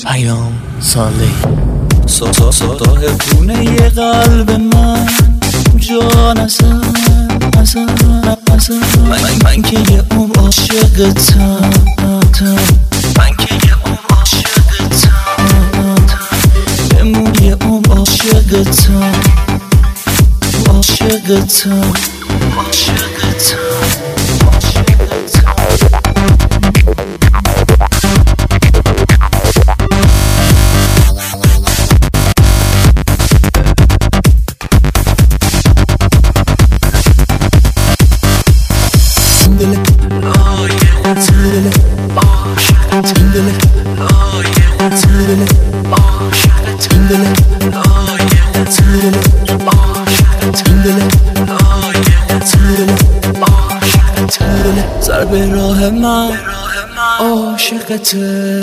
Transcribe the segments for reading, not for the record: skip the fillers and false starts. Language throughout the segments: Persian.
پیام سالی. سطح خونه ی قلب من جان اصلا من که یه عمر عاشقتم، من که یه عمر عاشقتم، بمون یه عمر عاشقتم، عاشقتم، عاشقتم. سر به راه من عاشقته،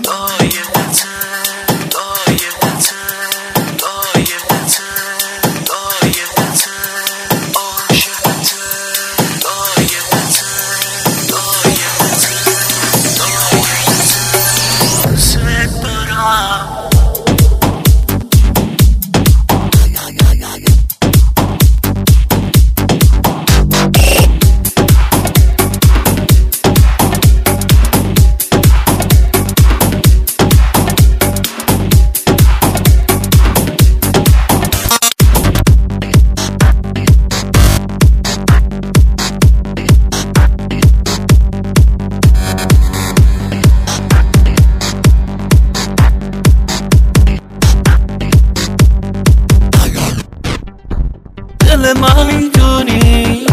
دل من میدونی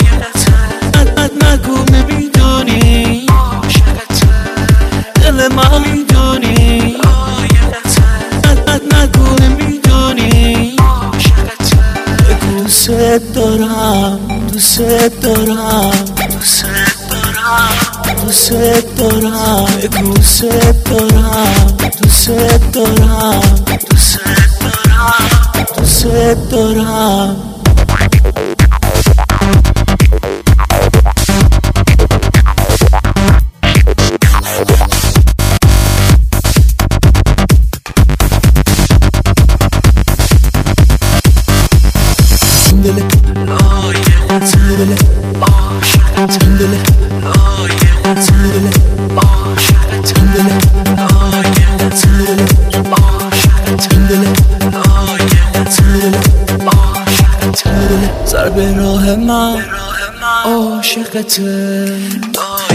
نگو نمیدونی، دل من میدونی نگو نمیدونی، دوست دارم دوست دارم دوست دارم دوست دارم دوست دارم دوست دارم دوست دارم. سر به راه من عاشقته.